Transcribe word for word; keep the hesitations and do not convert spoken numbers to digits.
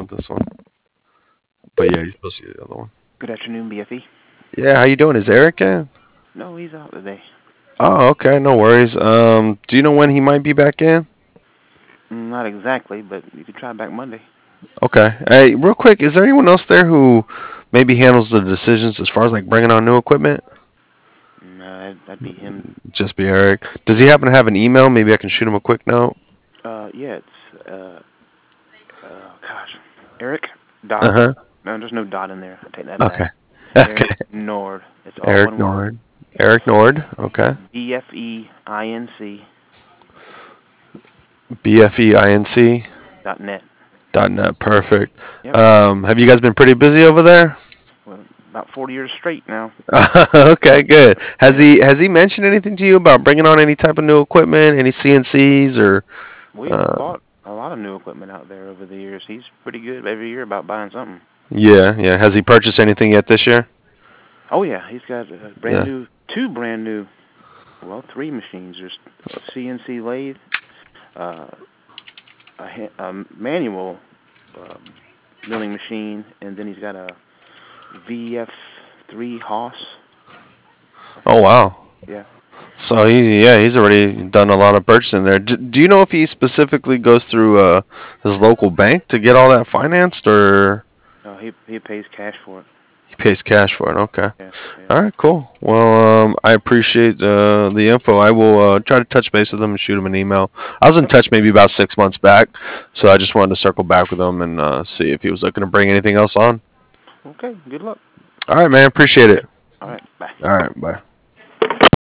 with this one. But yeah, you're supposed to get the other one. Good afternoon, B F E. Yeah, how you doing? Is Eric in? No, he's out today. Oh, okay, no worries. Um, do you know when he might be back in? Mm, Not exactly, but you could try back Monday. Okay. Hey, real quick, is there anyone else there who maybe handles the decisions as far as like bringing on new equipment? No, that'd, that'd be him. Just be Eric. Does he happen to have an email? Maybe I can shoot him a quick note. Uh, yeah, it's uh, uh, gosh, Eric dot. Uh huh. No, there's no dot in there. I take that Okay. back. Okay. Eric Nord. It's all Eric one word. Nord. Eric Nord. Okay. B F E I N C B F E I N C dot net. dot net. Perfect. Yep. Um, have you guys been pretty busy over there? Well, about forty years straight now. Okay, good. Has Yeah. he has he mentioned anything to you about bringing on any type of new equipment, any C N Cs or? We've Uh, bought a lot of new equipment out there over the years. He's pretty good every year about buying something. yeah, yeah. Has he purchased anything yet this year? Oh yeah, he's got a brand Yeah. new, two brand new, well, three machines. There's a C N C lathe, uh, a, ha- a manual um, milling machine, and then he's got a V F three Haas. I Oh forget. wow. Yeah. So he yeah he's already done a lot of purchasing there. D- do you know if he specifically goes through uh his local bank to get all that financed, or No, he he pays cash for it. he pays cash for it? Okay. Yeah. Yeah. All right, cool. Well, um, I appreciate uh, the info. I will uh, try to touch base with him and shoot him an email. I was in Yep. touch maybe about six months back, so I just wanted to circle back with him and uh, see if he was looking to bring anything else on. Okay. Good luck. All right, man. Appreciate it. All right. Bye. All right, bye.